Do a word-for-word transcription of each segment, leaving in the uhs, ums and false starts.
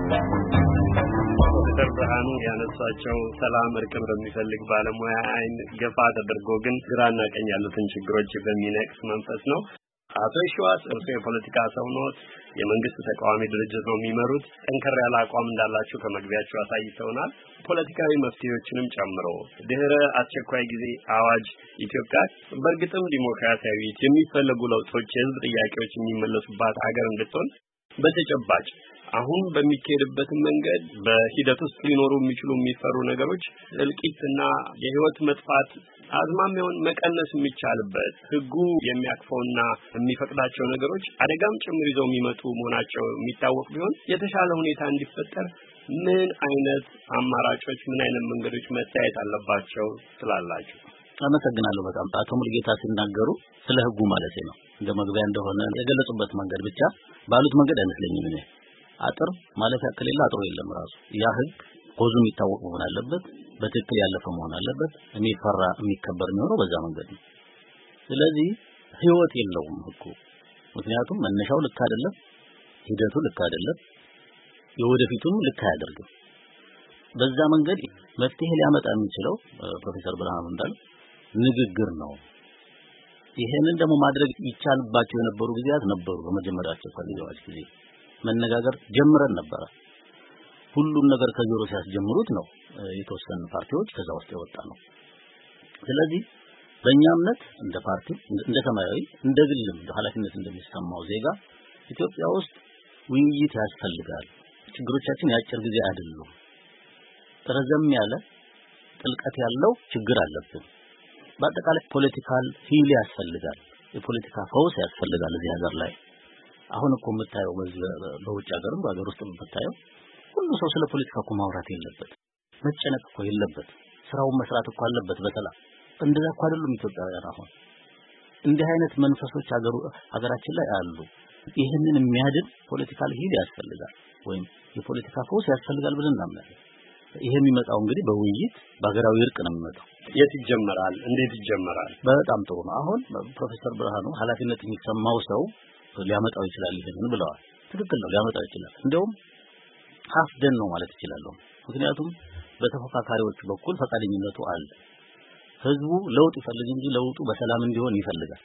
ዶክተር ብርሃኑ ያነሳቸው ሰላም እርቅን በሚፈልግ ባለሙያ አይን ገፋ ተደርጎ ግን ግራና ቀኝ ያሉትን ችግሮች በሚነቅስ መንፈስ ነው። አቶ ሸዋስ እርሱ የፖለቲካ ሰው ኖት፣ የመንግስት ተቃዋሚ ድርጅት ነው የሚመሩት። ጠንከር ያለ አቋም እንዳላችሁ ከመግቢያችሁ አሳይተውናል። ፖለቲካዊ መፍትሄዎችንም ጨምሮ ድህረ አስቸኳይ ጊዜ አዋጅ ኢትዮጵያ በእርግጥም ዲሞክራሲያዊት የሚፈለጉ ለውጦች የህዝብ ጥያቄዎች የሚመለሱባት ሀገር እንድትሆን በተጨባጭ አሁን በሚካሄድበት መንገድ በሂደት ውስጥ ሊኖሩ የሚችሉ የሚፈሩ ነገሮች እልቂትና የህይወት መጥፋት አዝማሚያውን መቀነስ የሚቻልበት ህጉ የሚያቅፈውና የሚፈቅዳቸው ነገሮች አደጋም ጭምር ይዘው የሚመጡ መሆናቸው የሚታወቅ ቢሆን የተሻለ ሁኔታ እንዲፈጠር ምን አይነት አማራጮች ምን አይነት መንገዶች መታየት አለባቸው ስላላችሁ? አመሰግናለሁ። በጣም አቶ ሙልጌታ ሲናገሩ ስለ ህጉ ማለት ነው እንደ መግቢያ እንደሆነ የገለጹበት መንገድ ብቻ ባሉት መንገድ አይመስለኝም። እኔ አጥር ማለት ያከለላ አጥሩ የለም ራሱ ያ ህግ ኮዙ የሚታወቅ መሆን አለበት፣ በትክክል ያለፈ መሆን አለበት፣ የሚፈራ የሚከበር ነው በዛ መንገድ ነው። ስለዚህ ህይወት የለውም ህጉ። ምክንያቱም መነሻው ልክ አይደለም፣ ሂደቱ ልክ አይደለም፣ የወደፊቱም ልክ አያደርግም። በዛ መንገድ መፍትሄ ሊያመጣ የሚችለው ፕሮፌሰር ብርሃኑ እንዳለው ንግግር ነው። ይሄንን ደግሞ ማድረግ ይቻልባቸው የነበሩ ጊዜያት ነበሩ። በመጀመሪያቸው ፈልገዋል ጊዜ መነጋገር ጀምረን ነበር። ሁሉም ነገር ከዜሮ ሲያስጀምሩት ነው የተወሰኑ ፓርቲዎች ከዛ ውስጥ የወጣ ነው። ስለዚህ በእኛ እምነት እንደ ፓርቲ እንደ ሰማያዊ እንደ ግልም ኃላፊነት እንደሚሰማው ዜጋ ኢትዮጵያ ውስጥ ውይይት ያስፈልጋል። ችግሮቻችን ያጭር ጊዜ አይደሉም። ረዘም ያለ ጥልቀት ያለው ችግር አለብን። በአጠቃላይ ፖለቲካል ሂል ያስፈልጋል። የፖለቲካ ፈውስ ያስፈልጋል እዚህ ሀገር ላይ። አሁን እኮ የምታየው በውጭ ሀገርም በሀገር ውስጥ የምታየው ሁሉ ሰው ስለ ፖለቲካ እኮ ማውራት የለበት፣ መጨነቅ እኮ የለበት፣ ስራውን መስራት እኮ አለበት በሰላም። እንደዛ እኮ አይደሉም ኢትዮጵያውያን። አሁን እንዲህ አይነት መንፈሶች ሀገሩ ሀገራችን ላይ አሉ። ይህንን የሚያድን ፖለቲካል ሂል ያስፈልጋል ወይም የፖለቲካ ፈውስ ያስፈልጋል ብለን እናምናለን። ይሄ የሚመጣው እንግዲህ በውይይት በሀገራዊ እርቅ ነው የሚመጣው። የት ይጀመራል? እንዴት ይጀመራል? በጣም ጥሩ ነው። አሁን ፕሮፌሰር ብርሃኑ ኃላፊነት የሚሰማው ሰው ሊያመጣው ይችላል ይሄንን ብለዋል። ትክክል ነው፣ ሊያመጣው ይችላል። እንደውም ሀፍደን ነው ማለት ይችላል። ምክንያቱም በተፎካካሪዎች በኩል ፈቃደኝነቱ አለ። ህዝቡ ለውጥ ይፈልግ እንጂ ለውጡ በሰላም እንዲሆን ይፈልጋል።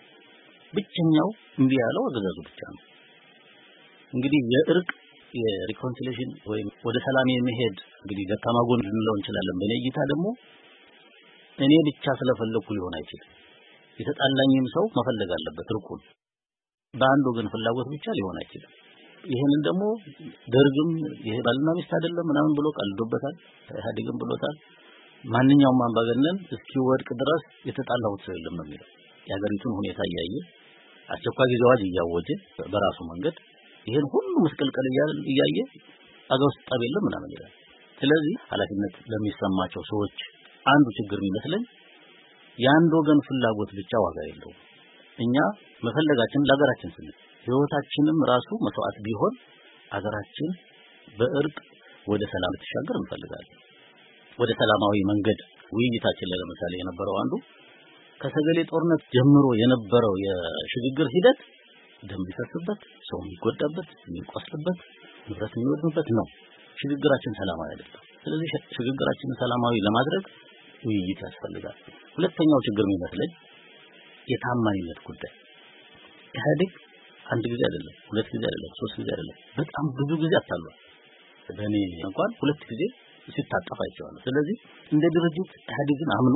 ብቸኛው እንቢ ያለው አገዛዙ ብቻ ነው። እንግዲህ የእርቅ የሪኮንሲሊየሽን ወይም ወደ ሰላም የመሄድ እንግዲህ ደካማ ጎን ልንለው እንችላለን። በኔ እይታ ደግሞ እኔ ብቻ ስለፈለኩ ሊሆን አይችልም። የተጣላኝም ሰው መፈለግ አለበት እርቁን። በአንድ ወገን ፍላጎት ብቻ ሊሆን አይችልም። ይሄንን ደግሞ ደርግም ይሄ ባልና ሚስት አይደለም ምናምን ብሎ ቀልዶበታል፣ ኢህአዴግም ብሎታል። ማንኛውም አምባገነን እስኪወድቅ ድረስ የተጣላው ሰው የለም የሚለው የሀገሪቱን ሁኔታ እያየ አስቸኳይ ጊዜ አዋጅ እያወጀ በራሱ መንገድ ይሄን ሁሉ መስቀልቀል እያየ አገር ውስጥ ጠብ የለም ምናምን ይላል። ስለዚህ ኃላፊነት ለሚሰማቸው ሰዎች አንዱ ችግር የሚመስለኝ የአንድ ወገን ፍላጎት ብቻ ዋጋ የለውም። እኛ መፈለጋችን ለሀገራችን ስንል ህይወታችንም ራሱ መስዋዕት ቢሆን ሀገራችን በእርቅ ወደ ሰላም ትሻገር እንፈልጋለን። ወደ ሰላማዊ መንገድ ውይይታችን ላይ ለምሳሌ የነበረው አንዱ ከሰገሌ ጦርነት ጀምሮ የነበረው የሽግግር ሂደት ደም ቢፈስበት፣ ሰው የሚጎዳበት፣ የሚቆስልበት፣ ንብረት የሚወድምበት ነው። ሽግግራችን ሰላማዊ አይደለም። ስለዚህ ሽግግራችንን ሰላማዊ ለማድረግ ውይይት ያስፈልጋል። ሁለተኛው ችግር የሚመስለኝ የታማኝነት ጉዳይ። ኢህአዴግ አንድ ጊዜ አይደለም፣ ሁለት ጊዜ አይደለም፣ ሶስት ጊዜ አይደለም፣ በጣም ብዙ ጊዜ አታሏል። በእኔ እንኳን ሁለት ጊዜ ሲታጠፍ አይቻለሁ። ስለዚህ እንደ ድርጅት ኢህአዴግን አምኖ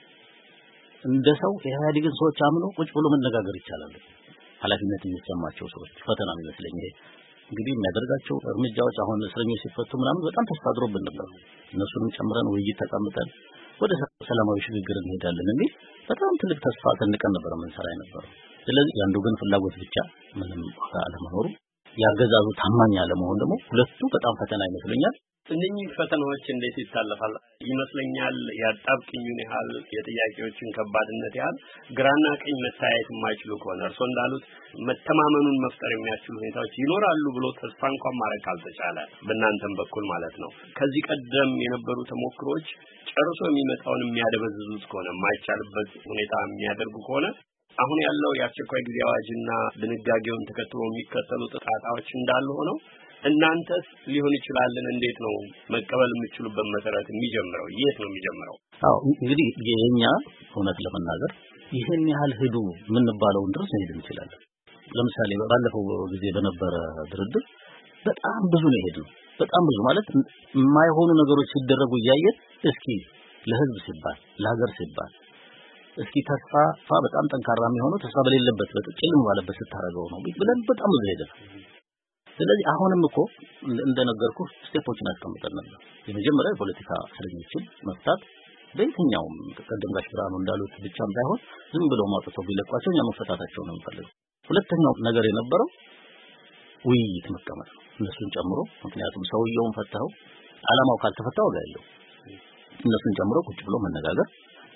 እንደ ሰው ኢህአዴግን ሰዎች አምኖ ቁጭ ብሎ መነጋገር ይቻላል። ኃላፊነት የሚሰማቸው ሰዎች ፈተና የሚመስለኝ ይሄ እንግዲህ የሚያደርጋቸው እርምጃዎች አሁን እስረኞች ሲፈቱ ምናምን በጣም ተስፋ አድሮብን ነበር። እነሱንም ጨምረን ውይይት ተቀምጠን ወደ ሰላማዊ ሽግግር እንሄዳለን እንዴ በጣም ትልቅ ተስፋ ተንቀን ነበር መንሰራ የነበረው። ስለዚህ ያንዱ ግን ፍላጎት ብቻ ምንም አለመኖሩ ያገዛዙ ታማኝ አለመሆን ደግሞ ሁለቱ በጣም ፈተና ይመስለኛል። እነኚህ ፈተናዎች እንዴት ይታለፋል ይመስለኛል? ያጣብቅኙን ያህል የጥያቄዎችን ከባድነት ያህል ግራና ቀኝ መታየት የማይችሉ ከሆነ እርሶ እንዳሉት መተማመኑን መፍጠር የሚያስችሉ ሁኔታዎች ይኖራሉ ብሎ ተስፋ እንኳን ማድረግ ካልተቻለ በእናንተም በኩል ማለት ነው። ከዚህ ቀደም የነበሩ ተሞክሮች ጨርሶ የሚመጣውን የሚያደበዝዙት ከሆነ የማይቻልበት ሁኔታ የሚያደርጉ ከሆነ አሁን ያለው የአስቸኳይ ጊዜ አዋጅና ድንጋጌውን ተከትሎ የሚከተሉ ጣጣዎች እንዳሉ ሆነው እናንተስ ሊሆን ይችላልን እንዴት ነው መቀበል የምትችሉበት መሰረት የሚጀምረው የት ነው የሚጀምረው? አዎ እንግዲህ የኛ እውነት ለመናገር ይሄን ያህል ሄዱ ምን ባለውን ድረስ ሄድ ይችላል። ለምሳሌ ባለፈው ጊዜ በነበረ ድርድር በጣም ብዙ ነው ሄዱ። በጣም ብዙ ማለት የማይሆኑ ነገሮች ሲደረጉ ያያየን እስኪ ለህዝብ ሲባል ለሀገር ሲባል እስኪ ተስፋ ፋ በጣም ጠንካራ የሚሆነው ተስፋ በሌለበት በጥቅልም ባለበት ስታረገው ነው ብለን በጣም ብዙ ሄደ። ስለዚህ አሁንም እኮ እንደነገርኩ ስቴፖችን አስቀምጠን ነበር። የመጀመሪያው የፖለቲካ እስረኞችን መፍታት በየትኛውም ተቀደም ጋር ብራኑ እንዳሉት ብቻም ሳይሆን ዝም ብለው ማውጣት ቢለቋቸው እኛ መፈታታቸው ነው የምፈልገው። ሁለተኛው ነገር የነበረው ውይይት መቀመጥ እነሱን ጨምሮ ምክንያቱም ሰውየውን ፈታው አላማው ካልተፈታው ጋር ያለው እነሱን ጨምሮ ቁጭ ብሎ መነጋገር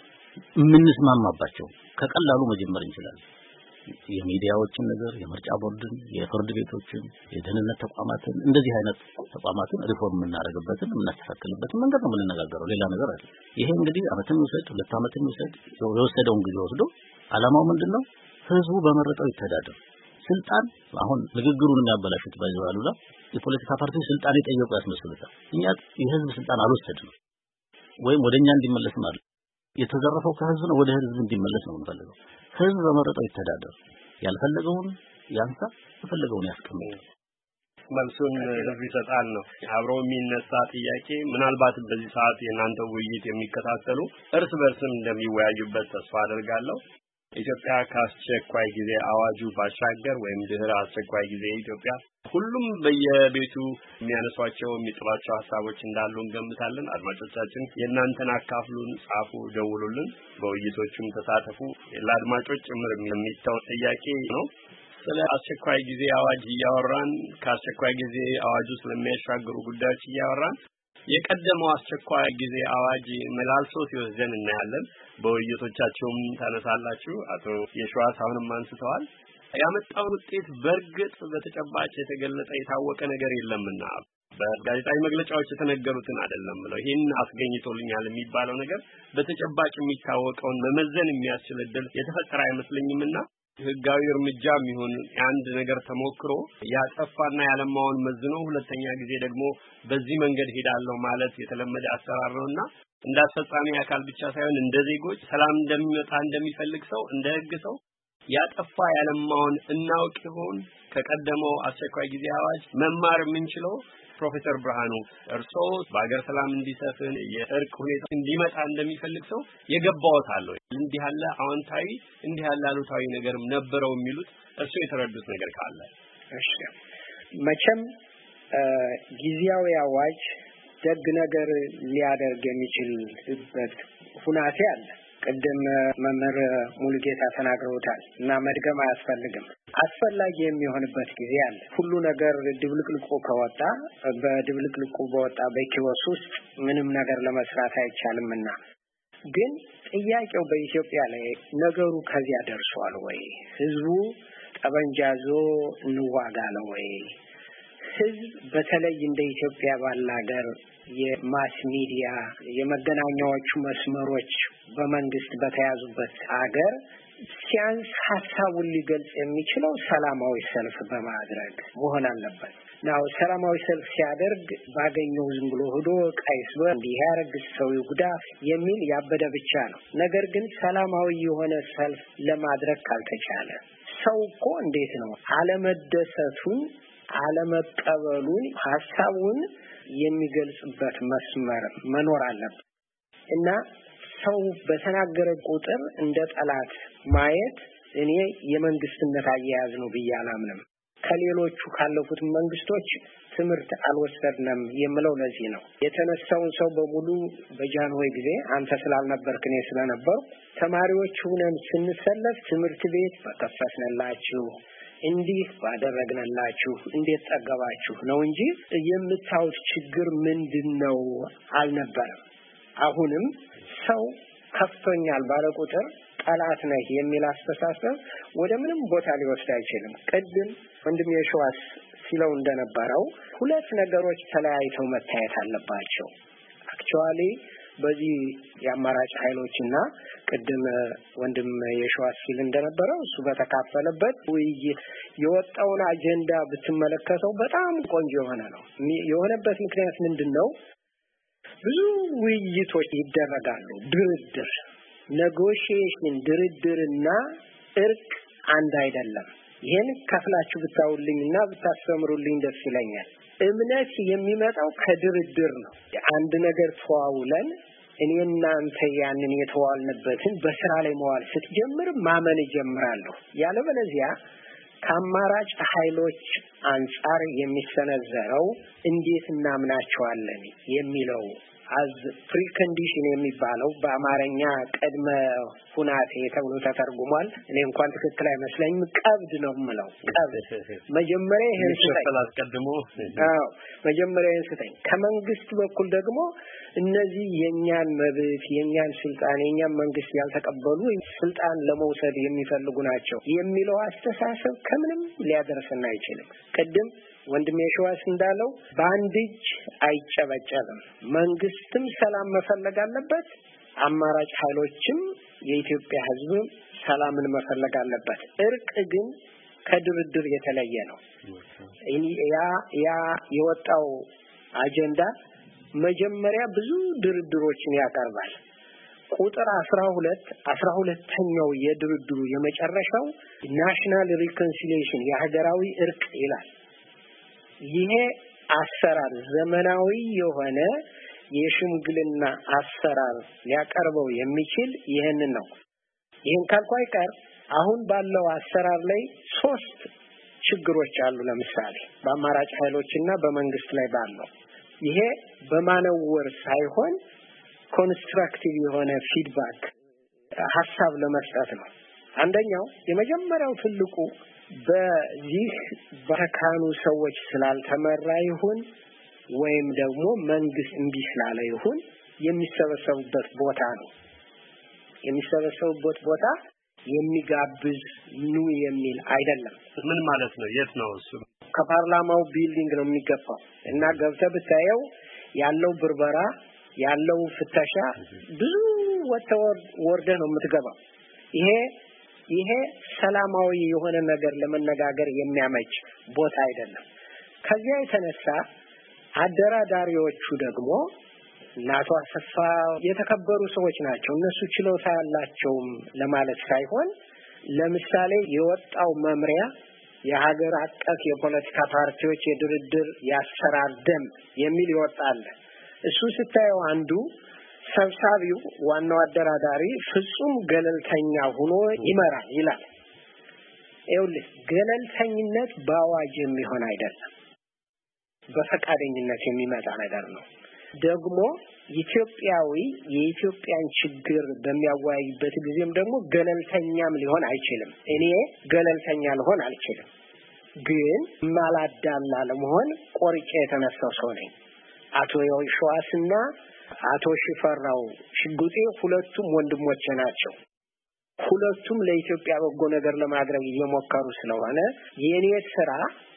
ምንስማማባቸው ከቀላሉ መጀመር እንችላለን። የሚዲያዎችን ነገር የምርጫ ቦርድን የፍርድ ቤቶችን የደህንነት ተቋማትን እንደዚህ አይነት ተቋማትን ሪፎርም እናደርግበትን እናስተካክልበትን መንገድ ነው የምንነጋገረው። ሌላ ነገር አይደል። ይሄ እንግዲህ አመትን ወሰድ ሁለት አመትን ወሰድ የወሰደውን ጊዜ ወስዶ አላማው ምንድነው? ህዝቡ በመረጠው ይተዳደር። ስልጣን አሁን ንግግሩን የሚያበላሹት ባይዘዋሉላ የፖለቲካ ፓርቲዎች ስልጣን የጠየቁ ያስመስሉታል። እኛ የህዝብ ስልጣን አልወሰድንም ወይም ወደኛ እንዲመለስ ማለት የተዘረፈው ከህዝብ ነው ወደ ህዝብ እንዲመለስ ነው የምንፈልገው። ህዝብ በመረጠው ይተዳደር። ያልፈለገውን ያንሳ የፈለገውን ያስቀምጥ። መልሱን ህዝብ ይሰጣል ነው አብሮ የሚነሳ ጥያቄ። ምናልባት በዚህ ሰዓት የናንተ ውይይት የሚከታተሉ እርስ በርስም እንደሚወያዩበት ተስፋ አደርጋለሁ። ኢትዮጵያ ከአስቸኳይ ጊዜ አዋጁ ባሻገር ወይም ድህረ አስቸኳይ ጊዜ ኢትዮጵያ ሁሉም በየቤቱ የሚያነሷቸው የሚጥሏቸው ሐሳቦች እንዳሉ እንገምታለን። አድማጮቻችን የእናንተን አካፍሉን፣ ጻፉ፣ ደውሉልን፣ በውይይቶቹም ተሳተፉ። ለአድማጮች ጭምር የሚተው ጥያቄ ነው። ስለ አስቸኳይ ጊዜ አዋጅ እያወራን ከአስቸኳይ ጊዜ አዋጁ ስለሚያሻግሩ ጉዳዮች እያወራን የቀደመው አስቸኳይ ጊዜ አዋጅ መላልሶ ሲወስደን እናያለን። በውይይቶቻቸውም ታነሳላችሁ። አቶ የሸዋስ አሁንም አንስተዋል። ያመጣው ውጤት በርግጥ በተጨባጭ የተገለጠ የታወቀ ነገር የለምና በጋዜጣዊ መግለጫዎች የተነገሩትን አይደለም ብለው ይሄን አስገኝቶልኛል የሚባለው ነገር በተጨባጭ የሚታወቀውን መመዘን የሚያስችል እድል የተፈጠረ አይመስልኝምና ህጋዊ እርምጃም ይሁን አንድ ነገር ተሞክሮ ያጠፋና ያለማውን መዝኖ ሁለተኛ ጊዜ ደግሞ በዚህ መንገድ ሄዳለሁ ማለት የተለመደ አሰራር ነውና እንዳስፈጻሚ አካል ብቻ ሳይሆን እንደ ዜጎች ሰላም እንደሚመጣ እንደሚፈልግ ሰው እንደ ህግ ሰው ያጠፋ ያለማውን እናውቅ ይሆን? ከቀደመው አስቸኳይ ጊዜ አዋጅ መማር የምንችለው ፕሮፌሰር ብርሃኑ እርስዎ በአገር ሰላም እንዲሰፍን የእርቅ ሁኔታ እንዲመጣ እንደሚፈልግ ሰው የገባዎት አለው እንዲህ ያለ አዎንታዊ እንዲህ ያለ አሉታዊ ነገርም ነበረው የሚሉት እርስዎ የተረዱት ነገር ካለ? እሺ መቼም ጊዜያዊ አዋጅ ደግ ነገር ሊያደርግ የሚችልበት ሁናቴ አለ። ቅድም መምህር ሙሉጌታ ተናግረውታል እና መድገም አያስፈልግም። አስፈላጊ የሚሆንበት ጊዜ አለ። ሁሉ ነገር ድብልቅልቁ ከወጣ በድብልቅልቁ በወጣ በኪዮስ ውስጥ ምንም ነገር ለመስራት አይቻልምና ግን ጥያቄው በኢትዮጵያ ላይ ነገሩ ከዚያ ደርሷል ወይ? ህዝቡ ጠበንጃዞ እንዋጋ ነው ወይ? ህዝብ በተለይ እንደ ኢትዮጵያ ባለ ሀገር የማስ ሚዲያ የመገናኛዎቹ መስመሮች በመንግስት በተያዙበት ሀገር ሲያንስ ሀሳቡን ሊገልጽ የሚችለው ሰላማዊ ሰልፍ በማድረግ መሆን አለበት። ናው ሰላማዊ ሰልፍ ሲያደርግ ባገኘው ዝም ብሎ ሆዶ ቀይስ እንዲህ ያረግ ሰው ይጉዳ የሚል ያበደ ብቻ ነው። ነገር ግን ሰላማዊ የሆነ ሰልፍ ለማድረግ ካልተቻለ ሰው እኮ እንዴት ነው አለመደሰቱን አለመቀበሉን ሐሳቡን የሚገልጽበት መስመር መኖር አለበት እና ሰው በተናገረ ቁጥር እንደ ጠላት ማየት እኔ የመንግስትነት አያያዝ ነው ብዬ አላምንም። ከሌሎቹ ካለፉት መንግስቶች ትምህርት አልወሰድንም የምለው ለዚህ ነው። የተነሳውን ሰው በሙሉ በጃንሆይ ጊዜ አንተ ስላልነበርክ እኔ ስለነበርኩ ተማሪዎች ሆነን ስንሰለፍ ትምህርት ቤት በከፈትንላችሁ እንዲህ ባደረግንላችሁ እንዴት ጠገባችሁ ነው እንጂ የምታውት ችግር ምንድነው አልነበረም። አሁንም ሰው ከፍቶኛል ባለ ቁጥር ጠላት ነህ የሚል አስተሳሰብ ወደ ምንም ቦታ ሊወስድ አይችልም። ቅድም ወንድም የሸዋስ ሲለው እንደነበረው ሁለት ነገሮች ተለያይተው መታየት አለባቸው። አክቹአሊ በዚህ የአማራጭ ኃይሎችና ቅድም ወንድም የሸዋስ ሲል እንደነበረው እሱ በተካፈለበት ውይይት የወጣውን አጀንዳ ብትመለከተው በጣም ቆንጆ የሆነ ነው። የሆነበት ምክንያት ምንድነው? ብዙ ውይይቶች ይደረጋሉ። ድርድር ኔጎሺዬሽን ድርድርና እርቅ አንድ አይደለም። ይሄን ከፍላችሁ ብታውልኝና ብታስተምሩልኝ ደስ ይለኛል። እምነት የሚመጣው ከድርድር ነው። አንድ ነገር ተዋውለን እኔና አንተ ያንን የተዋልንበትን በስራ ላይ መዋል ስትጀምር ማመን ይጀምራለሁ። ያለበለዚያ ከአማራጭ ኃይሎች አንጻር የሚሰነዘረው እንዴት እናምናቸዋለን የሚለው as precondition የሚባለው በአማርኛ ቀድመ ሁናቴ ተብሎ ተተርጉሟል። እኔ እንኳን ትክክል አይመስለኝም። ቀብድ ነው የምለው። ቀብድ መጀመሪያ ይሄን አስቀድሞ አዎ መጀመሪያ ይሄን ስጠኝ። ከመንግስት በኩል ደግሞ እነዚህ የኛን መብት የኛን ስልጣን የኛን መንግስት ያልተቀበሉ ስልጣን ለመውሰድ የሚፈልጉ ናቸው የሚለው አስተሳሰብ ከምንም ሊያደርሰን አይችልም። ቀደም ወንድሜ ሸዋስ እንዳለው በአንድ እጅ አይጨበጨብም። መንግስትም ሰላም መፈለግ አለበት፣ አማራጭ ኃይሎችም የኢትዮጵያ ህዝብ ሰላምን መፈለግ አለበት። እርቅ ግን ከድርድር የተለየ ነው። ያ ያ የወጣው አጀንዳ መጀመሪያ ብዙ ድርድሮችን ያቀርባል። ቁጥር አስራ ሁለት አስራ ሁለተኛው የድርድሩ የመጨረሻው ናሽናል ሪኮንሲሊዬሽን የሀገራዊ እርቅ ይላል። ይሄ አሰራር ዘመናዊ የሆነ የሽምግልና አሰራር ሊያቀርበው የሚችል ይሄንን ነው። ይሄን ካልኩ አይቀር አሁን ባለው አሰራር ላይ ሶስት ችግሮች አሉ። ለምሳሌ በአማራጭ ኃይሎችና በመንግስት ላይ ባለው ይሄ በማነወር ሳይሆን ኮንስትራክቲቭ የሆነ ፊድባክ ሐሳብ ለመስጠት ነው። አንደኛው የመጀመሪያው ትልቁ በዚህ በተካኑ ሰዎች ስላልተመራ ይሁን ወይም ደግሞ መንግስት እንቢ ስላለ ይሁን የሚሰበሰቡበት ቦታ ነው። የሚሰበሰቡበት ቦታ የሚጋብዝ ኑ የሚል አይደለም። ምን ማለት ነው? የት ነው እሱ? ከፓርላማው ቢልዲንግ ነው የሚገባው እና ገብተህ ብታየው ያለው ብርበራ ያለው ፍተሻ ብዙ ወርደ ነው የምትገባው። ይሄ ይሄ ሰላማዊ የሆነ ነገር ለመነጋገር የሚያመች ቦታ አይደለም። ከዚያ የተነሳ አደራዳሪዎቹ ደግሞ ናቶ አሰፋ የተከበሩ ሰዎች ናቸው። እነሱ ችሎታ ያላቸው ለማለት ሳይሆን ለምሳሌ የወጣው መምሪያ የሀገር አቀፍ የፖለቲካ ፓርቲዎች የድርድር ያሰራር ደንብ የሚል ይወጣል። እሱ ስታየው አንዱ ሰብሳቢው ዋናው አደራዳሪ ፍጹም ገለልተኛ ሆኖ ይመራል ይላል። ይኸውልህ ገለልተኝነት በአዋጅ የሚሆን አይደለም፣ በፈቃደኝነት የሚመጣ ነገር ነው። ደግሞ ኢትዮጵያዊ የኢትዮጵያን ችግር በሚያወያይበት ጊዜም ደግሞ ገለልተኛም ሊሆን አይችልም። እኔ ገለልተኛ ልሆን አልችልም፣ ግን ማላዳላ ለመሆን ቆርጬ የተነሳው ሰው ነኝ። አቶ የሺዋስና አቶ ሽፈራው ሽጉጤ ሁለቱም ወንድሞቼ ናቸው። ሁለቱም ለኢትዮጵያ በጎ ነገር ለማድረግ እየሞከሩ ስለሆነ የኔ ስራ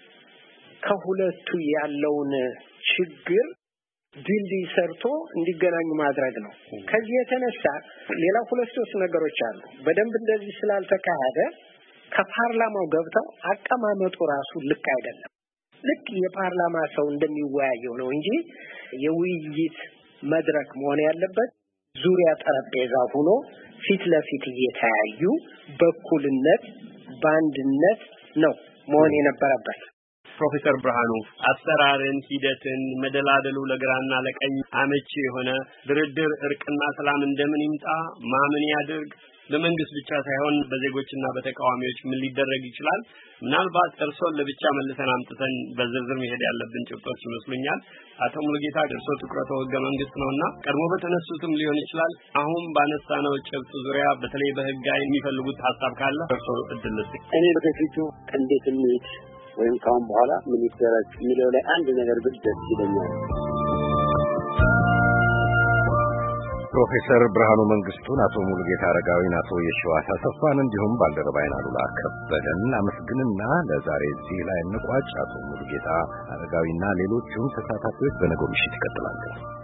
ከሁለቱ ያለውን ችግር ድልድይ ሰርቶ እንዲገናኙ ማድረግ ነው። ከዚህ የተነሳ ሌላ ሁለት ሶስት ነገሮች አሉ። በደንብ እንደዚህ ስላልተካሄደ ከፓርላማው ገብተው አቀማመጡ ራሱ ልክ አይደለም። ልክ የፓርላማ ሰው እንደሚወያየው ነው እንጂ የውይይት መድረክ መሆን ያለበት ዙሪያ ጠረጴዛ ሆኖ ፊት ለፊት እየተያዩ በኩልነት በአንድነት ነው መሆን የነበረበት። ፕሮፌሰር ብርሃኑ አሰራርን ሂደትን መደላደሉ ለግራና ለቀኝ አመቺ የሆነ ድርድር እርቅና ሰላም እንደምን ይምጣ ማምን ያድርግ ለመንግስት ብቻ ሳይሆን በዜጎችና በተቃዋሚዎች ምን ሊደረግ ይችላል? ምናልባት እርሶን ለብቻ መልሰን አምጥተን በዝርዝር መሄድ ያለብን ጭብጦች ይመስሉኛል። አቶ ሙሉጌታ እርሶ ትኩረቱ ህገ መንግስት ነውና ቀድሞ በተነሱትም ሊሆን ይችላል። አሁን ባነሳነው ጭብጥ ዙሪያ በተለይ በህጋዊ የሚፈልጉት ሐሳብ ካለ እርሶ እድል ልስጥ። እኔ በፊቱ እንዴት እንሂድ ወይም ካሁን በኋላ ምን ይደረግ የሚለው ላይ አንድ ነገር ብቻ ይለኛል። ፕሮፌሰር ብርሃኑ መንግስቱን፣ አቶ ሙሉጌታ አረጋዊን፣ አቶ የሺዋስ አሰፋን እንዲሁም ባልደረባይን አሉላ ከበደን አመስግንና ለዛሬ እዚህ ላይ እንቋጭ። አቶ ሙሉጌታ አረጋዊና ሌሎቹም ተሳታፊዎች በነገው ምሽት ይቀጥላሉ።